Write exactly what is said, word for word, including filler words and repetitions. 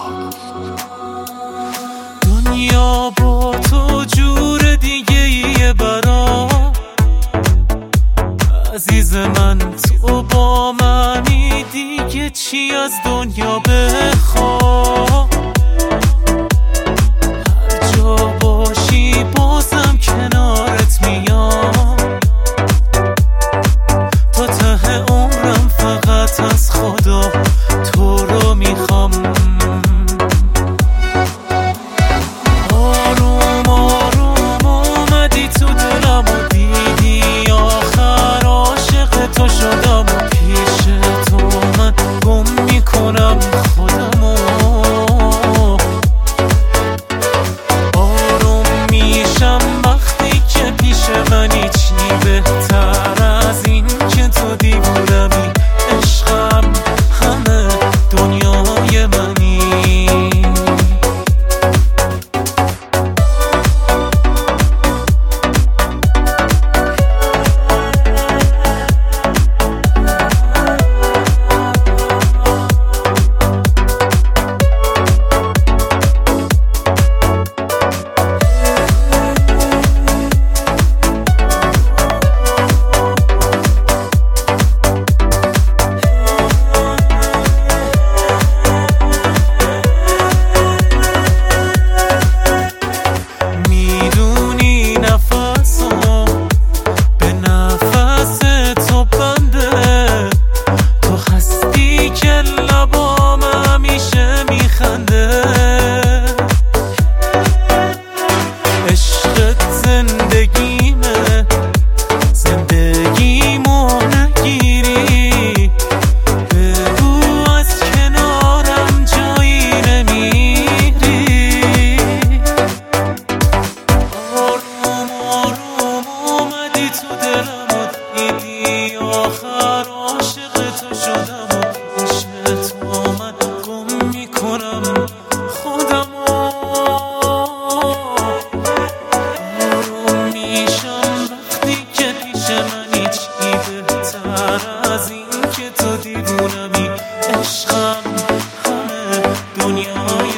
دنیا با تو جور دیگه ایه برام عزیز من، تو با منی دیگه چی از دنیا بخوام. هر جا باشی بازم کنارت میام، تا ته عمرم فقط از خدا تو رو میخوام. آروم آروم اومدی تو دلم و دیدی آخر عاشق تو شدم و پیش تو من گم میکنم خودمو. آروم میشم وقتی که پیش منی، چی بهتر از این که تو دیوونمی. عشقم همه دنیای منی. آخر عاشق تو شدم و پیش تو من گم میکنم خودمو. آروم میشم وقتی که پیش منی، چی بهتر از این که تو دیوونمی. عشقم همه دنیای